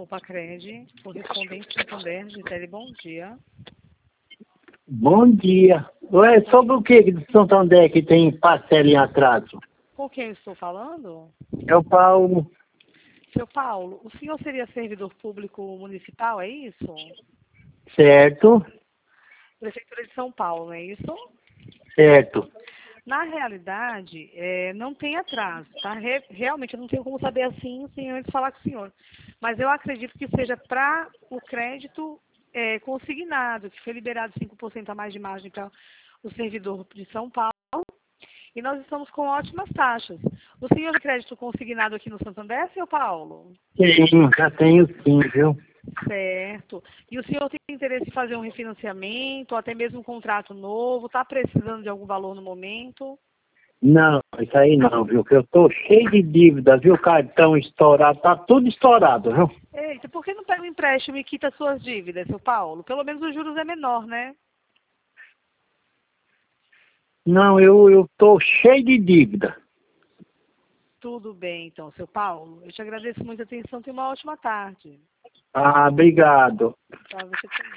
Pacred, correspondente Santander, Gisele, bom dia. Bom dia. Ué, sobre o que de Santander que tem parcela em atraso? Com quem eu estou falando? É o Paulo. Seu Paulo, o senhor seria servidor público municipal, é isso? Certo? Prefeitura de São Paulo, não é isso? Certo. Na realidade, não tem atraso, tá? Realmente, eu não tenho como saber assim sem antes falar com o senhor. Mas eu acredito que seja para o crédito consignado, que foi liberado 5% a mais de margem para o servidor de São Paulo. E nós estamos com ótimas taxas. O senhor tem crédito consignado aqui no Santander, seu Paulo? Tenho, já tenho sim, viu? Certo. E o senhor tem interesse em fazer um refinanciamento, ou até mesmo um contrato novo? Está precisando de algum valor no momento? Não, isso aí não, viu? Que eu tô cheio de dívida, viu? Cartão estourado, tá tudo estourado, viu? Eita, por que não pega um empréstimo e quita suas dívidas, seu Paulo? Pelo menos os juros é menor, né? Não, eu tô cheio de dívida. Tudo bem, então, seu Paulo. Eu te agradeço muito a atenção. Tenha uma ótima tarde. Ah, obrigado. Tá, você também.